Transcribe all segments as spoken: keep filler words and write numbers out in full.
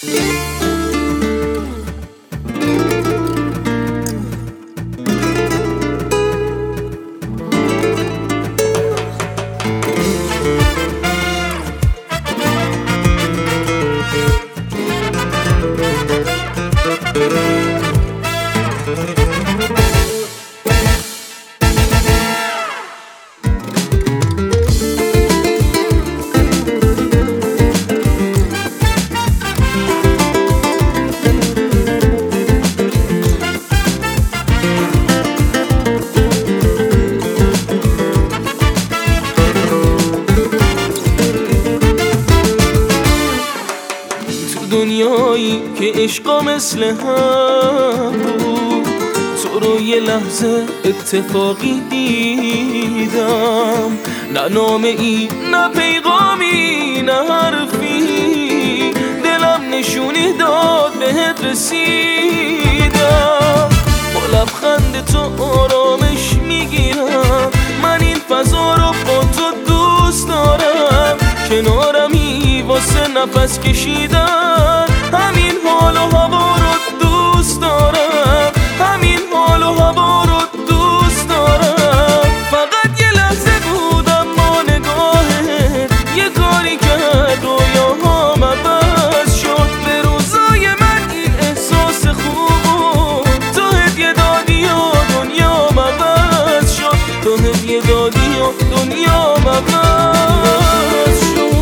دنیایی که عشقا مثل هم بود، تو رو یه لحظه اتفاقی دیدم، نه نامه ای نه پیغامی نه حرفی، دلم نشونی داد بهت رسیدم. با لبخند تو آرامش میگیرم، من این فضا رو با تو دوست دارم، کنارمی واسه نفس کشیدن، همین حال و هوا رو دوست دارم، همین حال و هوا رو دوست دارم. فقط یه لحظه بودم با نگاهت، یه کاری کرد رویاهام عوض شد، به روزای من این احساس خوب تو هدیه دادی و دنیام عوض شد، تو هدیه دادی و دنیام عوض شد.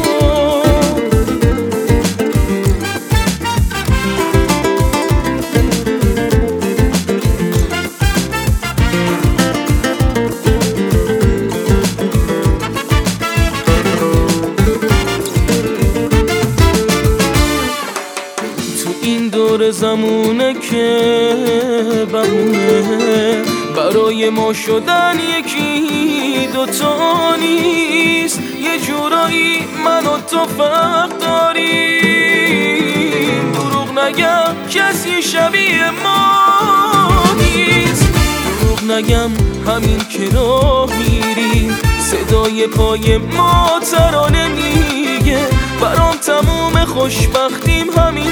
این دور زمونه که بمونه، برای ما شدن یکی دوتا نیست، یه جورایی من و تو فرق داریم، دروغ نگم کسی شبیه ما نیست، دروغ نگم همین که راه میریم، صدای پای ما ترانه میگه، برام تموم خوشبختیم همین